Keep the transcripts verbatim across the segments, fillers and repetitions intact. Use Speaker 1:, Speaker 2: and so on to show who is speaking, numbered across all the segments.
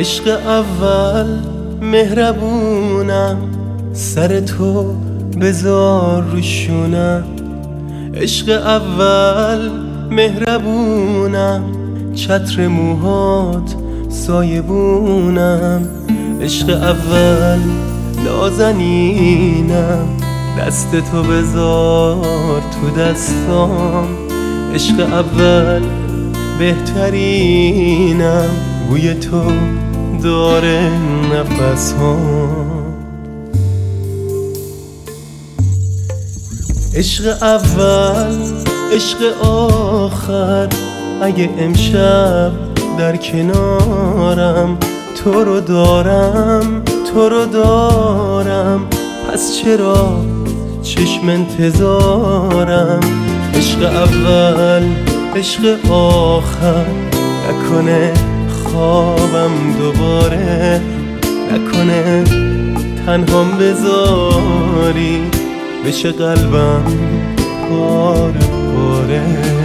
Speaker 1: عشق اول مهربونم، سر تو بذار روشونم. عشق اول مهربونم، چتر موهات سایبونم. عشق اول نازنینم، دست تو بذار تو دستام. عشق اول بهترینم، بوی تو داره نفس ها. عشق اول عشق آخر، اگه امشب در کنارم تو رو دارم تو رو دارم، پس چرا چشم انتظارم؟ عشق اول عشق آخر، نکنه خوابم دوباره، نکنه تنهام بذاری بشه قلبم پاره پاره.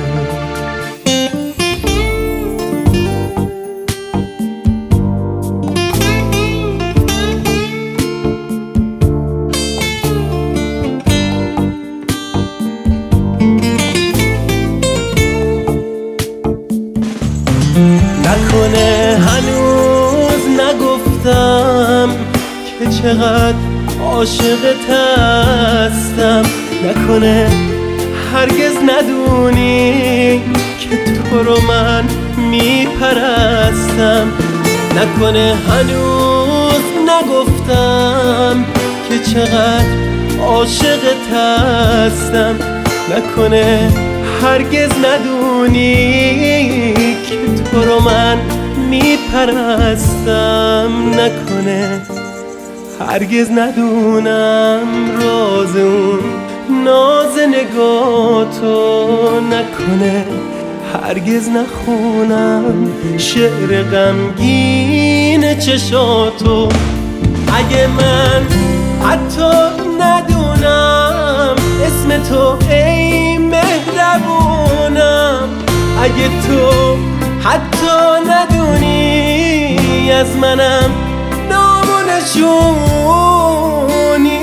Speaker 1: نکنه هنوز نگفتم که چقدر عاشقت هستم، نکنه هرگز ندونی که تو رو من میپرستم، نکنه هنوز نگفتم که چقدر عاشقت هستم، نکنه هرگز ندونی که تو رو من میپرستم، نکنه هرگز ندونم راز اون ناز نگاتو، نکنه هرگز نخونم شعر غمگین چشاتو. اگه من حتی ندونم اسم تو ای مهربونم، اگه تو حتی ندونی از منم نام و نشونی.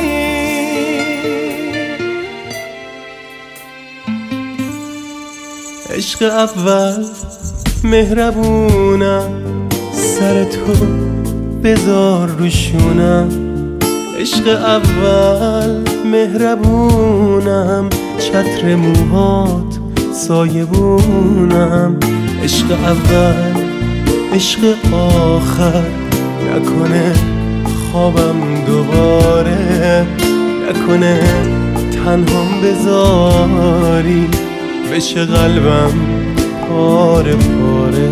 Speaker 1: عشق اول مهربونم، سر تو بذار روشونم. عشق اول مهربونم، چتر موهات سایبونم. عشق اول عشق آخر، نکنه خوابم دوباره، نکنه تنهام بذاری بشه قلبم پاره پاره.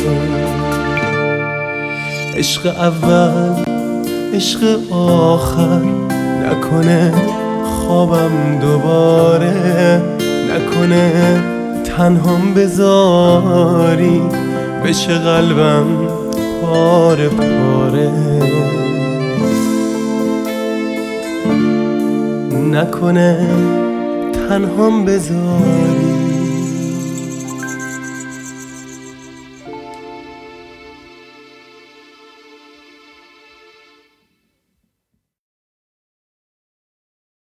Speaker 1: عشق اول عشق آخر، نکنه خوابم دوباره، نکنه تنهام بذاری بشه قلبم پاره پاره. نکنه تنهام بذاری